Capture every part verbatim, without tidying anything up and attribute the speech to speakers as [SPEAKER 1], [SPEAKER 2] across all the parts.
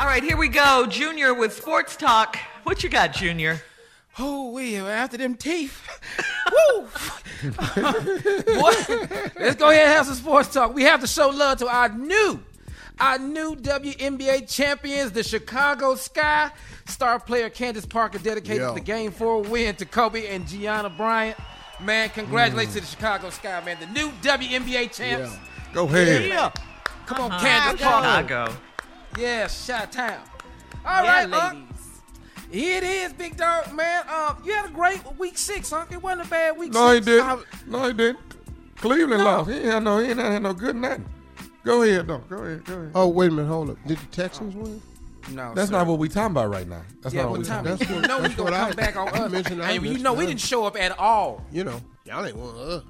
[SPEAKER 1] All right, here we go. Junior with Sports Talk. What you got, Junior?
[SPEAKER 2] Oh, we after them teeth. Woo! Boy, let's go ahead and have some sports talk. We have to show love to our new, our new W N B A champions, the Chicago Sky. Star player Candace Parker dedicated
[SPEAKER 3] Yo.
[SPEAKER 2] the Game four win to Kobe and Gianna Bryant. Man, congratulations mm. to the Chicago Sky, man. The new W N B A champs.
[SPEAKER 3] Yeah. Go ahead.
[SPEAKER 2] Yeah. Come on,
[SPEAKER 1] uh-huh.
[SPEAKER 2] Candace Parker.
[SPEAKER 1] Chicago.
[SPEAKER 2] Yeah, Chi-Town. All
[SPEAKER 4] yeah,
[SPEAKER 2] right,
[SPEAKER 4] ladies.
[SPEAKER 2] Uh, here it is, big dog, man. Um, you had a great week six, huh? It wasn't a bad week
[SPEAKER 3] no,
[SPEAKER 2] six.
[SPEAKER 3] He didn't. I, no, he didn't. Cleveland
[SPEAKER 2] no.
[SPEAKER 3] lost. He ain't had no, he ain't had no good nothing. Go ahead, though. Go ahead, go ahead.
[SPEAKER 5] Oh, wait a minute. Hold up. Did the Texans win?
[SPEAKER 2] No,
[SPEAKER 3] That's
[SPEAKER 2] sir.
[SPEAKER 3] not what we talking about right now. That's
[SPEAKER 2] yeah,
[SPEAKER 3] not what we
[SPEAKER 2] time.
[SPEAKER 3] talking about.
[SPEAKER 2] You know we gonna come
[SPEAKER 5] I,
[SPEAKER 2] back on us.
[SPEAKER 5] mentioned, I
[SPEAKER 2] and you
[SPEAKER 5] mentioned
[SPEAKER 2] know we
[SPEAKER 5] us.
[SPEAKER 2] didn't show up at all.
[SPEAKER 5] You know, y'all ain't want us.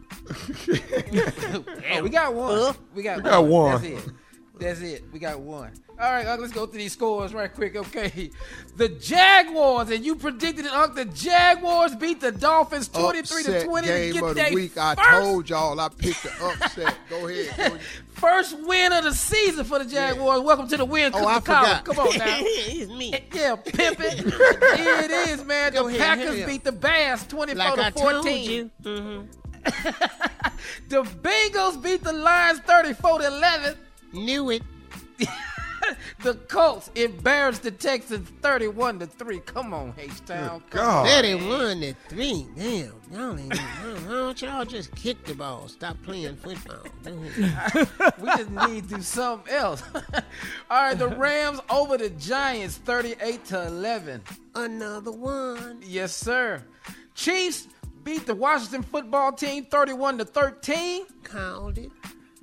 [SPEAKER 2] Oh, we got one.
[SPEAKER 5] Uh,
[SPEAKER 2] we got
[SPEAKER 3] we
[SPEAKER 2] one.
[SPEAKER 3] got one.
[SPEAKER 2] That's it. That's it. We got one. All right, Unc, let's go through these scores right quick. Okay. The Jaguars, and you predicted it, Unc. The Jaguars beat the Dolphins twenty-three to twenty to
[SPEAKER 5] game
[SPEAKER 2] get
[SPEAKER 5] of
[SPEAKER 2] their
[SPEAKER 5] the week.
[SPEAKER 2] first,
[SPEAKER 5] I told y'all I picked the upset. Go ahead. Go ahead.
[SPEAKER 2] first win of the season for the Jaguars. Yeah. Welcome to the win.
[SPEAKER 5] Oh, I
[SPEAKER 2] forgot.
[SPEAKER 5] forgot.
[SPEAKER 2] Come on now.
[SPEAKER 4] It's me.
[SPEAKER 2] Yeah, pimp it. Here it is, man. The
[SPEAKER 4] Go ahead,
[SPEAKER 2] Packers
[SPEAKER 4] hit it.
[SPEAKER 2] beat the Bears twenty-four
[SPEAKER 4] Like
[SPEAKER 2] to
[SPEAKER 4] I
[SPEAKER 2] fourteen.
[SPEAKER 4] told you. Mm-hmm.
[SPEAKER 2] The Bengals beat the Lions thirty-four to eleven.
[SPEAKER 4] Knew it.
[SPEAKER 2] The Colts embarrassed the Texans thirty-one to three. Come on, H-Town.
[SPEAKER 3] God.
[SPEAKER 4] thirty-one to three. Damn. Y'all ain't. Why don't y'all just kick the ball? Stop playing football.
[SPEAKER 2] We just need to do something else. All right, the Rams over the Giants thirty-eight to eleven.
[SPEAKER 4] Another one.
[SPEAKER 2] Yes, sir. Chiefs beat the Washington football team thirty-one to thirteen.
[SPEAKER 4] Called it.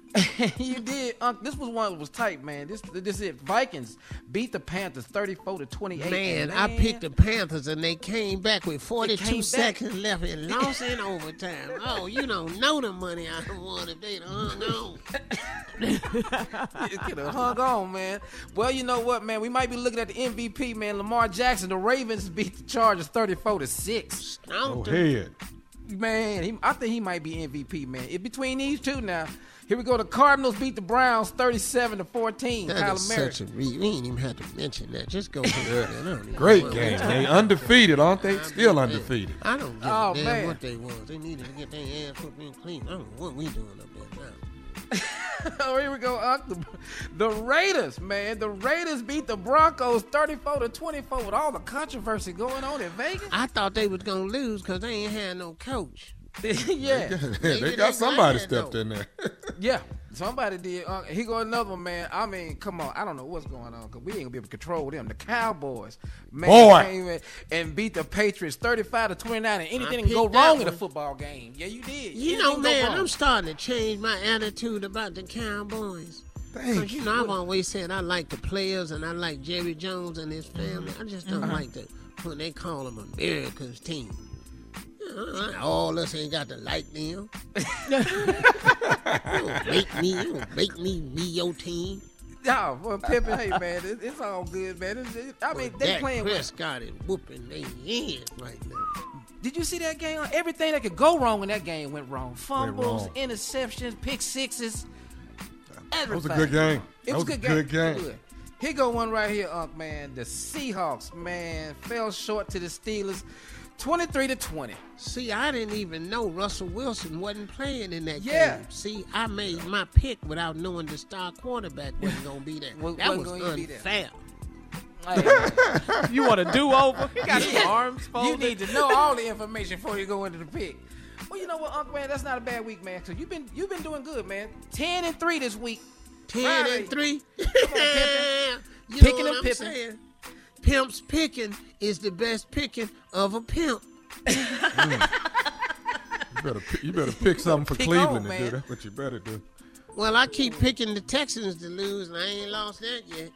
[SPEAKER 2] You did, Unc. This was one that was tight, man. This this is it. Vikings beat the Panthers thirty-four to twenty-eight.
[SPEAKER 4] Man,
[SPEAKER 2] man,
[SPEAKER 4] I picked the Panthers and they came back with forty-two
[SPEAKER 2] came
[SPEAKER 4] seconds left and lost in overtime. Oh, you don't know the money I won if they'd hung on.
[SPEAKER 2] You could have hung on, man. Well, you know what, man? We might be looking at the M V P, man. Lamar Jackson. The Ravens beat the Chargers thirty-four to six.
[SPEAKER 3] Go ahead.
[SPEAKER 2] Man, he, I think he might be M V P, man. It, between these two now. Here we go. The Cardinals beat the Browns thirty-seven to fourteen.
[SPEAKER 4] That
[SPEAKER 2] Kyler
[SPEAKER 4] is
[SPEAKER 2] Murray.
[SPEAKER 4] such a re- we ain't even have to mention that. Just go ahead. I don't even
[SPEAKER 3] Great
[SPEAKER 4] know
[SPEAKER 3] game.
[SPEAKER 4] what-
[SPEAKER 3] They undefeated, aren't they? Still undefeated.
[SPEAKER 4] I don't give
[SPEAKER 2] Oh,
[SPEAKER 4] a damn
[SPEAKER 2] man.
[SPEAKER 4] what they was. They needed to get their ass whooped in clean. I don't know what we doing up there now.
[SPEAKER 2] Oh, here we go. Unc. The, the Raiders, man. The Raiders beat the Broncos thirty-four to twenty-four with all the controversy going on in Vegas.
[SPEAKER 4] I thought they was gonna lose because they ain't had no coach.
[SPEAKER 2] Yeah.
[SPEAKER 3] they
[SPEAKER 4] they
[SPEAKER 3] got somebody
[SPEAKER 4] like that,
[SPEAKER 3] stepped
[SPEAKER 4] though.
[SPEAKER 3] in there.
[SPEAKER 2] Yeah. Somebody did. Uh, he go another one, man. I mean, come on. I don't know what's going on because we ain't going to be able to control them. The Cowboys, man,
[SPEAKER 3] Boy.
[SPEAKER 2] came in and beat the Patriots thirty-five to twenty-nine, and anything
[SPEAKER 4] I
[SPEAKER 2] can go
[SPEAKER 4] picked that
[SPEAKER 2] wrong in a
[SPEAKER 4] one.
[SPEAKER 2] football game. Yeah, you did.
[SPEAKER 4] You
[SPEAKER 2] Anything
[SPEAKER 4] know,
[SPEAKER 2] go
[SPEAKER 4] man,
[SPEAKER 2] wrong.
[SPEAKER 4] I'm starting to change my attitude about the Cowboys. Because, you know, I've always said I like the players and I like Jerry Jones and his family. I just don't
[SPEAKER 2] Uh-huh.
[SPEAKER 4] like the when they call them America's team. Uh, All us ain't got to like them. You don't make me, you don't make me be your team.
[SPEAKER 2] No, well, Pippin, hey, man, it, it's all good, man. It's, it, I mean,
[SPEAKER 4] But
[SPEAKER 2] they
[SPEAKER 4] Dak
[SPEAKER 2] playing well.
[SPEAKER 4] Prescott is whooping their ass right now.
[SPEAKER 2] Did you see that game? Everything that could go wrong in that game went wrong. Fumbles,
[SPEAKER 3] wrong.
[SPEAKER 2] interceptions, pick sixes.
[SPEAKER 3] That was a
[SPEAKER 2] everything.
[SPEAKER 3] good game.
[SPEAKER 2] It
[SPEAKER 3] That
[SPEAKER 2] was,
[SPEAKER 3] was
[SPEAKER 2] a
[SPEAKER 3] a
[SPEAKER 2] good
[SPEAKER 3] good
[SPEAKER 2] game.
[SPEAKER 3] game.
[SPEAKER 2] Good. Here go one right here, Unc, man. The Seahawks, man, fell short to the Steelers, twenty-three to twenty.
[SPEAKER 4] See, I didn't even know Russell Wilson wasn't playing in that
[SPEAKER 2] Yeah.
[SPEAKER 4] game. See, I made my pick without knowing the star quarterback wasn't going to be there.
[SPEAKER 2] Wa-
[SPEAKER 4] That
[SPEAKER 2] wasn't
[SPEAKER 4] was
[SPEAKER 2] gonna be there.
[SPEAKER 4] unfair.
[SPEAKER 2] Hey,
[SPEAKER 1] You want a do-over? You got your
[SPEAKER 2] Yeah.
[SPEAKER 1] arms
[SPEAKER 2] you
[SPEAKER 1] folded.
[SPEAKER 2] need to know all the information before you go into the pick. Well, you know what, Unc, man, that's not a bad week, man. Cause you've been you've been doing good, man. Ten and three this week.
[SPEAKER 4] ten
[SPEAKER 2] Friday.
[SPEAKER 4] and three.
[SPEAKER 2] Pimpin'.
[SPEAKER 4] You
[SPEAKER 2] Picking
[SPEAKER 4] know
[SPEAKER 2] and
[SPEAKER 4] what I'm
[SPEAKER 2] pippin'.
[SPEAKER 4] saying? Pimp's picking is the best picking of a pimp.
[SPEAKER 3] You better, pi- you better pick something for
[SPEAKER 2] Pick
[SPEAKER 3] Cleveland
[SPEAKER 2] on,
[SPEAKER 3] to
[SPEAKER 2] man.
[SPEAKER 3] do. That's what you better do.
[SPEAKER 4] Well, I keep picking the Texans to lose, and I ain't lost that yet.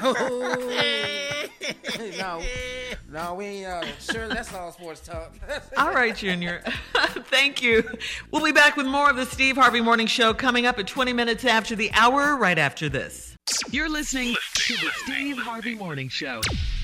[SPEAKER 2] no, no, we ain't. Uh, sure, that's all sports talk.
[SPEAKER 1] All right, Junior. Thank you. We'll be back with more of the Steve Harvey Morning Show coming up at twenty minutes after the hour, right after this. You're listening to the Steve Harvey Morning Show.